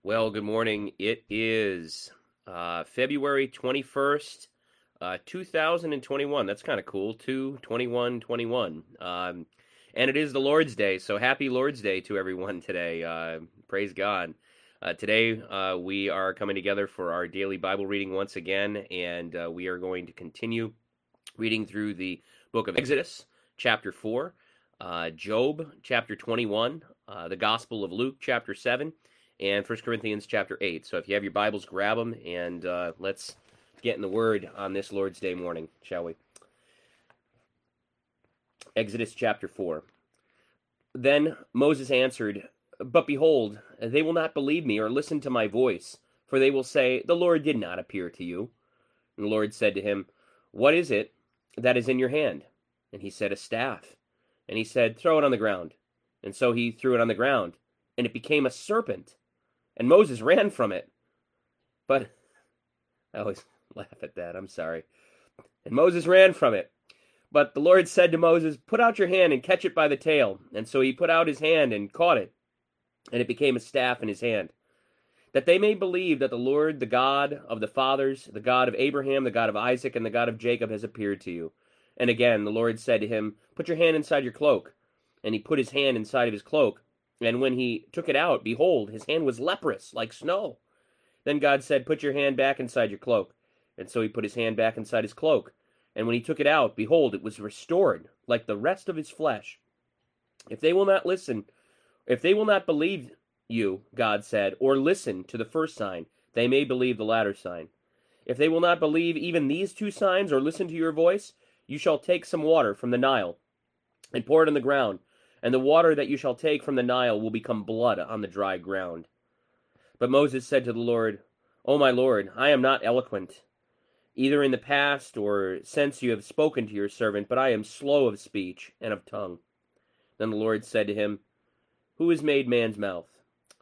Well, good morning. It is February 21st, 2021. That's kind of cool. 2/21/21. And it is the Lord's Day, so happy Lord's Day to everyone today. Praise God. Today, we are coming together for our daily Bible reading once again, and we are going to continue reading through the book of Exodus, chapter 4, Job, chapter 21, the Gospel of Luke, chapter 7, and 1 Corinthians chapter 8. So if you have your Bibles, grab them, and let's get in the Word on this Lord's Day morning, shall we? Exodus chapter 4. Then Moses answered, "But behold, they will not believe me or listen to my voice, for they will say, 'The Lord did not appear to you.' And the Lord said to him, 'What is it that is in your hand?' And he said, 'A staff.' And he said, 'Throw it on the ground.' And so he threw it on the ground, and it became a serpent. And Moses ran from it. But I always laugh at that. I'm sorry. And Moses ran from it. But the Lord said to Moses, 'Put out your hand and catch it by the tail.' And so he put out his hand and caught it, and it became a staff in his hand. That they may believe that the Lord, the God of the fathers, the God of Abraham, the God of Isaac, and the God of Jacob has appeared to you." And again the Lord said to him, "Put your hand inside your cloak." And he put his hand inside of his cloak. And when he took it out, behold, his hand was leprous, like snow. Then God said, "Put your hand back inside your cloak." And so he put his hand back inside his cloak. And when he took it out, behold, it was restored, like the rest of his flesh. If they will not believe you, God said, or listen to the first sign, they may believe the latter sign. If they will not believe even these two signs or listen to your voice, you shall take some water from the Nile and pour it on the ground, and the water that you shall take from the Nile will become blood on the dry ground. But Moses said to the Lord, "O my Lord, I am not eloquent, either in the past or since you have spoken to your servant, but I am slow of speech and of tongue." Then the Lord said to him, "Who has made man's mouth?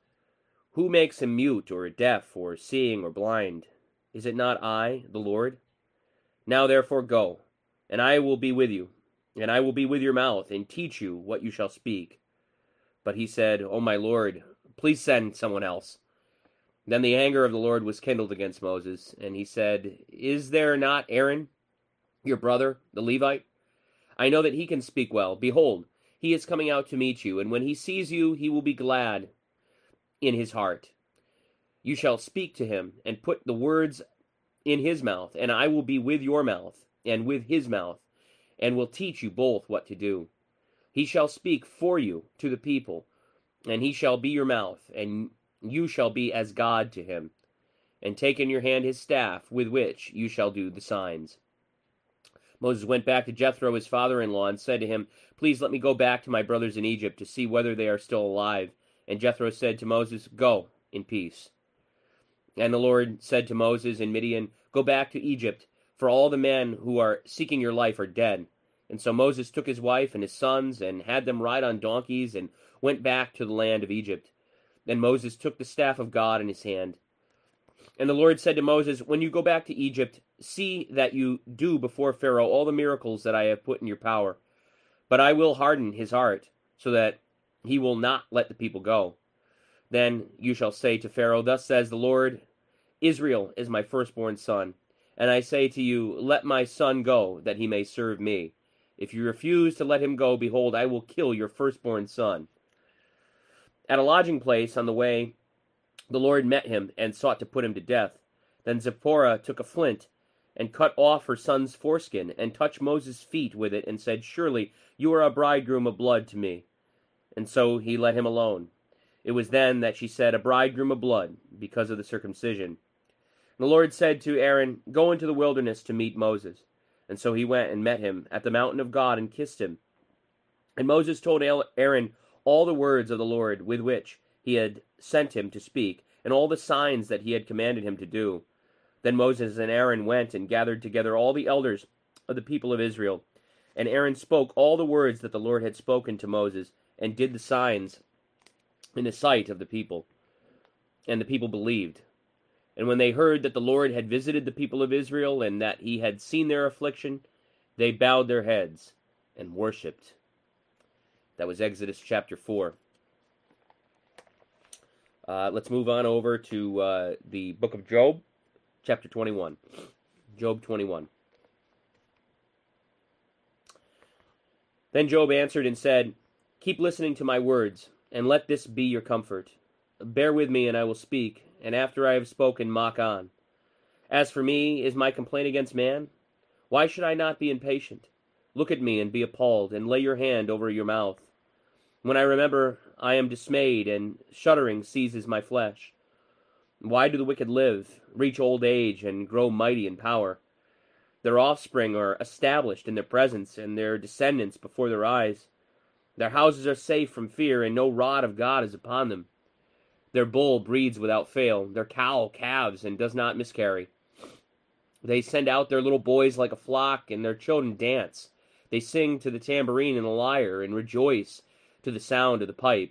Who makes him mute or deaf or seeing or blind? Is it not I, the Lord? Now therefore go, and I will be with you, and I will be with your mouth, and teach you what you shall speak." But he said, "O my Lord, please send someone else." Then the anger of the Lord was kindled against Moses, and he said, "Is there not Aaron, your brother, the Levite? I know that he can speak well. Behold, he is coming out to meet you, and when he sees you, he will be glad in his heart. You shall speak to him, and put the words in his mouth, and I will be with your mouth, and with his mouth, and will teach you both what to do. He shall speak for you to the people, and he shall be your mouth, and you shall be as God to him. And take in your hand his staff, with which you shall do the signs." Moses went back to Jethro, his father-in-law, and said to him, "Please let me go back to my brothers in Egypt to see whether they are still alive." And Jethro said to Moses, "Go in peace." And the Lord said to Moses in Midian, "Go back to Egypt, for all the men who are seeking your life are dead." And so Moses took his wife and his sons, and had them ride on donkeys, and went back to the land of Egypt. Then Moses took the staff of God in his hand. And the Lord said to Moses, "When you go back to Egypt, see that you do before Pharaoh all the miracles that I have put in your power. But I will harden his heart, so that he will not let the people go. Then you shall say to Pharaoh, 'Thus says the Lord, Israel is my firstborn son. And I say to you, let my son go, that he may serve me. If you refuse to let him go, behold, I will kill your firstborn son.'" At a lodging place on the way, the Lord met him and sought to put him to death. Then Zipporah took a flint and cut off her son's foreskin, and touched Moses' feet with it, and said, "Surely you are a bridegroom of blood to me." And so he let him alone. It was then that she said, "A bridegroom of blood," because of the circumcision. And the Lord said to Aaron, "Go into the wilderness to meet Moses." And so he went and met him at the mountain of God, and kissed him. And Moses told Aaron all the words of the Lord with which he had sent him to speak, and all the signs that he had commanded him to do. Then Moses and Aaron went and gathered together all the elders of the people of Israel. And Aaron spoke all the words that the Lord had spoken to Moses, and did the signs in the sight of the people. And the people believed. And when they heard that the Lord had visited the people of Israel, and that he had seen their affliction, they bowed their heads and worshipped. That was Exodus chapter 4. Let's move on over to the book of Job, chapter 21. Job 21. Then Job answered and said, "Keep listening to my words, and let this be your comfort. Bear with me, and I will speak, and after I have spoken, mock on. As for me, is my complaint against man? Why should I not be impatient? Look at me and be appalled, and lay your hand over your mouth. When I remember, I am dismayed, and shuddering seizes my flesh. Why do the wicked live, reach old age, and grow mighty in power? Their offspring are established in their presence, and their descendants before their eyes. Their houses are safe from fear, and no rod of God is upon them. Their bull breeds without fail, their cow calves and does not miscarry. They send out their little boys like a flock, and their children dance. They sing to the tambourine and the lyre, and rejoice to the sound of the pipe.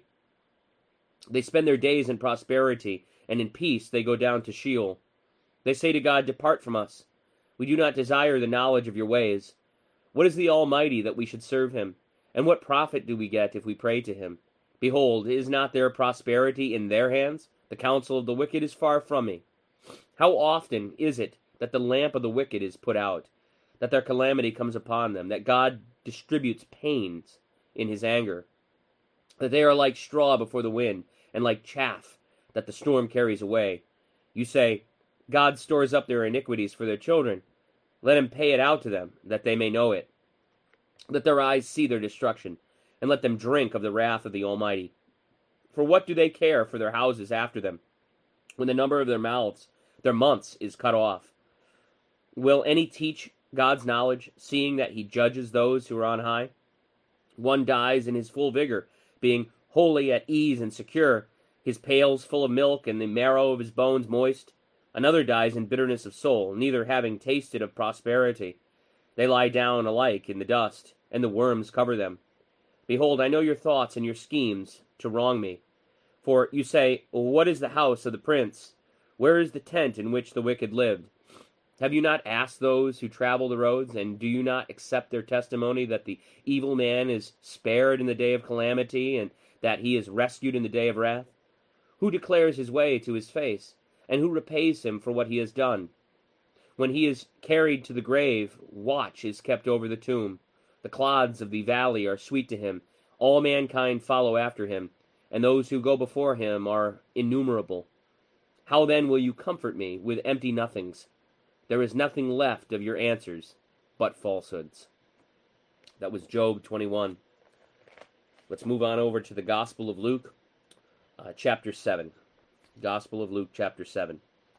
They spend their days in prosperity, and in peace they go down to Sheol. They say to God, 'Depart from us. We do not desire the knowledge of your ways.' What is the Almighty that we should serve him? And what profit do we get if we pray to him? Behold, is not their prosperity in their hands? The counsel of the wicked is far from me. How often is it that the lamp of the wicked is put out, that their calamity comes upon them, that God distributes pains in his anger, that they are like straw before the wind, and like chaff that the storm carries away. You say, God stores up their iniquities for their children. Let him pay it out to them, that they may know it. Let their eyes see their destruction, and let them drink of the wrath of the Almighty. For what do they care for their houses after them, when the number of their months is cut off? Will any teach God's knowledge, seeing that he judges those who are on high? One dies in his full vigor, being wholly at ease and secure, his pails full of milk, and the marrow of his bones moist. Another dies in bitterness of soul, neither having tasted of prosperity. They lie down alike in the dust, and the worms cover them. Behold, I know your thoughts and your schemes to wrong me. For you say, What is the house of the prince? Where is the tent in which the wicked lived? Have you not asked those who travel the roads, and do you not accept their testimony that the evil man is spared in the day of calamity, and that he is rescued in the day of wrath? Who declares his way to his face, and who repays him for what he has done? When he is carried to the grave, watch is kept over the tomb. The clods of the valley are sweet to him. All mankind follow after him, and those who go before him are innumerable. How then will you comfort me with empty nothings? There is nothing left of your answers but falsehoods." That was Job 21. Let's move on over to the Gospel of Luke, chapter 7. Gospel of Luke, chapter 7.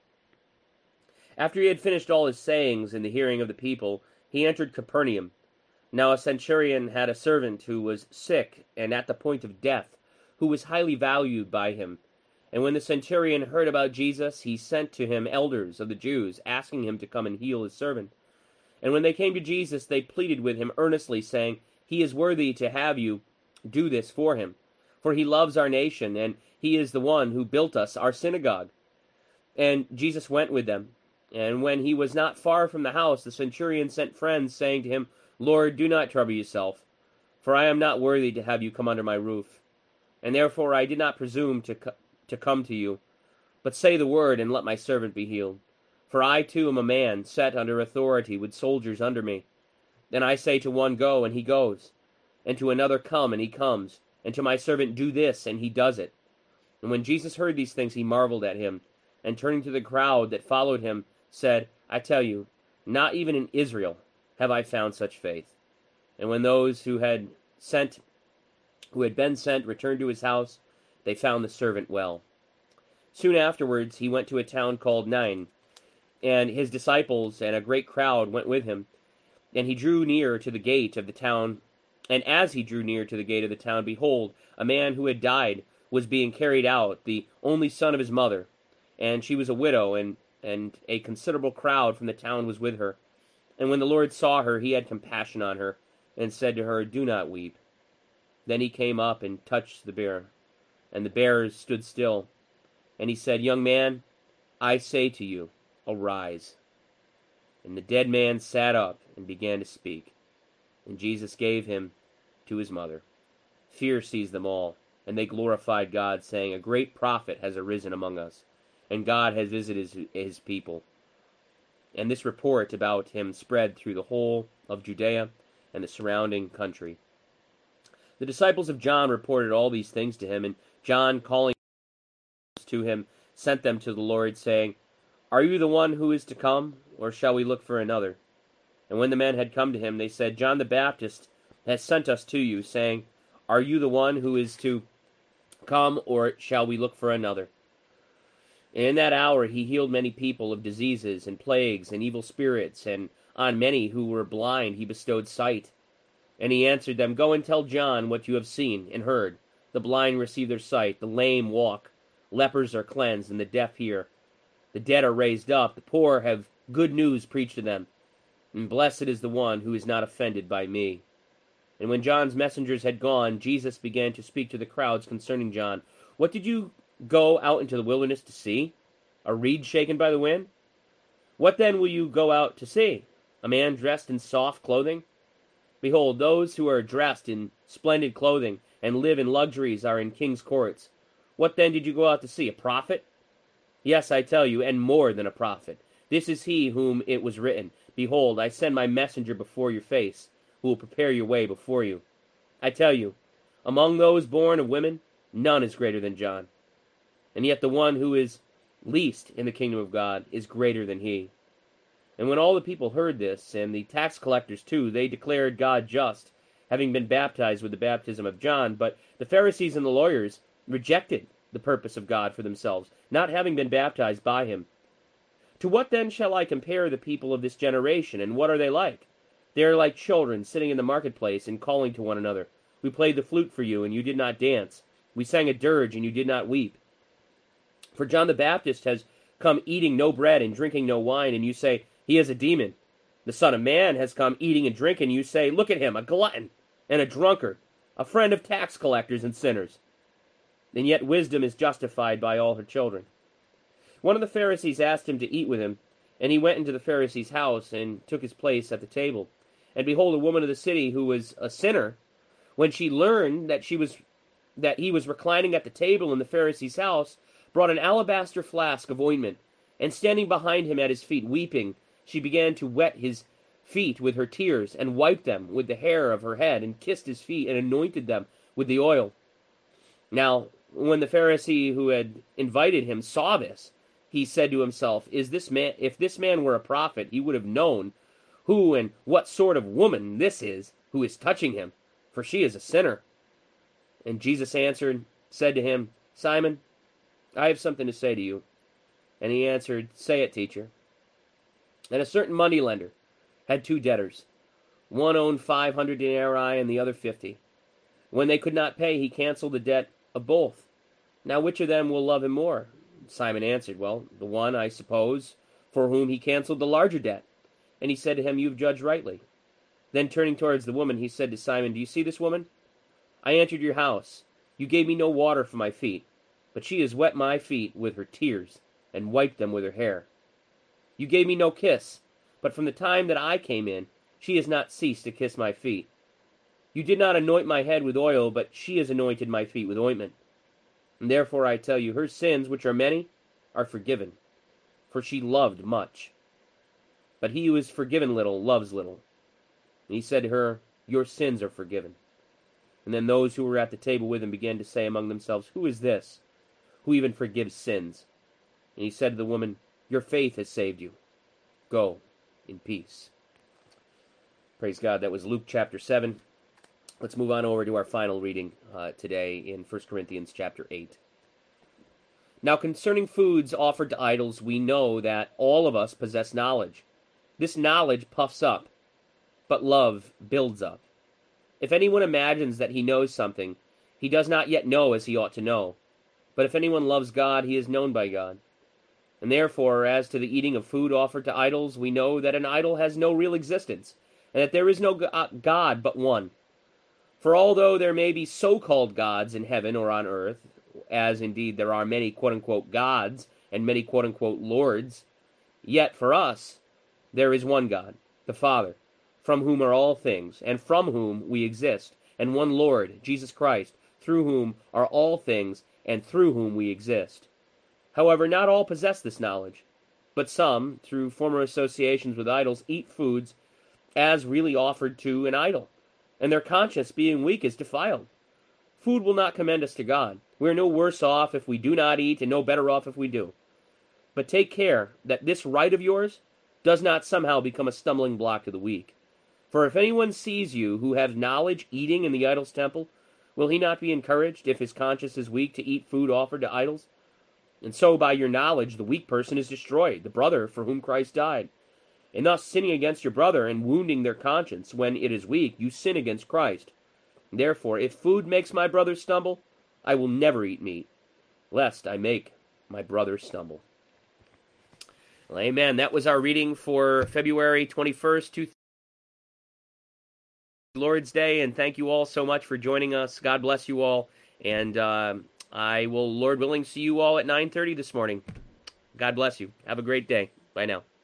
After he had finished all his sayings in the hearing of the people, he entered Capernaum. Now a centurion had a servant who was sick and at the point of death, who was highly valued by him. And when the centurion heard about Jesus, he sent to him elders of the Jews, asking him to come and heal his servant. And when they came to Jesus, they pleaded with him earnestly, saying, "He is worthy to have you do this for him, for he loves our nation, and he is the one who built us our synagogue." And Jesus went with them. And when he was not far from the house, the centurion sent friends, saying to him, "Lord, do not trouble yourself, for I am not worthy to have you come under my roof. And therefore I did not presume to come to you. But say the word, and let my servant be healed. For I too am a man, set under authority, with soldiers under me. Then I say to one, Go, and he goes, and to another, Come, and he comes, and to my servant, Do this, and he does it." And when Jesus heard these things, he marveled at him, and turning to the crowd that followed him, said, "I tell you, not even in Israel have I found such faith." And when those who had been sent returned to his house, they found the servant well. Soon afterwards he went to a town called Nain, and his disciples and a great crowd went with him. And he drew near to the gate of the town, and as he drew near to the gate of the town, behold, a man who had died was being carried out, the only son of his mother, and she was a widow, and a considerable crowd from the town was with her. And when the Lord saw her, he had compassion on her, and said to her, "Do not weep." Then he came up and touched the bier, and the bearers stood still. And he said, "Young man, I say to you, arise." And the dead man sat up and began to speak. And Jesus gave him to his mother. Fear seized them all, And they glorified God, saying, A great prophet has arisen among us, and God has visited his people. And this report about him spread through the whole of Judea and the surrounding country. The disciples of John reported all these things to him, and John, calling to him, sent them to the Lord, saying, Are you the one who is to come, or shall we look for another? And when the men had come to him, they said, John the Baptist has sent us to you, saying, Are you the one who is to come, or shall we look for another? And in that hour he healed many people of diseases and plagues and evil spirits, and on many who were blind he bestowed sight. And he answered them, Go and tell John what you have seen and heard. The blind receive their sight, the lame walk, lepers are cleansed, and the deaf hear. The dead are raised up, the poor have good news preached to them. And blessed is the one who is not offended by me. And when John's messengers had gone, Jesus began to speak to the crowds concerning John. What did you go out into the wilderness to see? A reed shaken by the wind? What then will you go out to see? A man dressed in soft clothing? Behold, those who are dressed in splendid clothing and live in luxuries are in king's courts. What then did you go out to see? A prophet? Yes, I tell you, and more than a prophet. This is he whom it was written, Behold, I send my messenger before your face, who will prepare your way before you. I tell you, among those born of women, none is greater than John. And yet the one who is least in the kingdom of God is greater than he. And when all the people heard this, and the tax collectors too, they declared God just, having been baptized with the baptism of John. But the Pharisees and the lawyers rejected the purpose of God for themselves, not having been baptized by him. To what then shall I compare the people of this generation, and what are they like? They are like children sitting in the marketplace and calling to one another. We played the flute for you, and you did not dance. We sang a dirge, and you did not weep. For John the Baptist has come eating no bread and drinking no wine, and you say, He is a demon. The Son of Man has come eating and drinking, and you say, Look at him, a glutton and a drunkard, a friend of tax collectors and sinners. And yet wisdom is justified by all her children. One of the Pharisees asked him to eat with him, and he went into the Pharisee's house and took his place at the table. And behold, a woman of the city who was a sinner, when she learned that he was reclining at the table in the Pharisee's house, brought an alabaster flask of ointment, and standing behind him at his feet, weeping, she began to wet his feet with her tears, and wiped them with the hair of her head, and kissed his feet, and anointed them with the oil. Now, when the Pharisee who had invited him saw this, he said to himself, If this man were a prophet, he would have known who and what sort of woman this is who is touching him, for she is a sinner. And Jesus answered, said to him, Simon, I have something to say to you. And he answered, Say it, teacher. And a certain moneylender had 2 debtors. One owed 500 denarii and the other 50. When they could not pay, he canceled the debt of both. Now which of them will love him more? Simon answered, Well, the one, I suppose, for whom he canceled the larger debt. And he said to him, You have judged rightly. Then turning towards the woman, he said to Simon, Do you see this woman? I entered your house. You gave me no water for my feet, but she has wet my feet with her tears, and wiped them with her hair. You gave me no kiss, but from the time that I came in, she has not ceased to kiss my feet. You did not anoint my head with oil, but she has anointed my feet with ointment. And therefore I tell you, her sins, which are many, are forgiven, for she loved much. But he who is forgiven little loves little. And he said to her, Your sins are forgiven. And then those who were at the table with him began to say among themselves, Who is this, who even forgives sins? And he said to the woman, Your faith has saved you. Go in peace. Praise God. That was Luke chapter 7. Let's move on over to our final reading today in 1 Corinthians chapter 8. Now concerning foods offered to idols, we know that all of us possess knowledge. This knowledge puffs up, but love builds up. If anyone imagines that he knows something, he does not yet know as he ought to know. But if anyone loves God, he is known by God. And therefore, as to the eating of food offered to idols, we know that an idol has no real existence, and that there is no God but one. For although there may be so-called gods in heaven or on earth, as indeed there are many quote-unquote gods and many quote-unquote lords, yet for us there is one God, the Father, from whom are all things, and from whom we exist, and one Lord, Jesus Christ, through whom are all things, and through whom we exist. However, not all possess this knowledge, but some, through former associations with idols, eat foods as really offered to an idol, and their conscience, being weak, is defiled. Food will not commend us to God. We are no worse off if we do not eat, and no better off if we do. But take care that this right of yours does not somehow become a stumbling block to the weak. For if anyone sees you who have knowledge eating in the idol's temple, will he not be encouraged, if his conscience is weak, to eat food offered to idols? And so by your knowledge the weak person is destroyed, the brother for whom Christ died. And thus sinning against your brother and wounding their conscience when it is weak, you sin against Christ. Therefore, if food makes my brother stumble, I will never eat meat, lest I make my brother stumble. Well, amen. That was our reading for February 21st, Lord's Day, and thank you all so much for joining us. God bless you all, and I will, Lord willing, see you all at 9:30 this morning. God bless you. Have a great day. Bye now.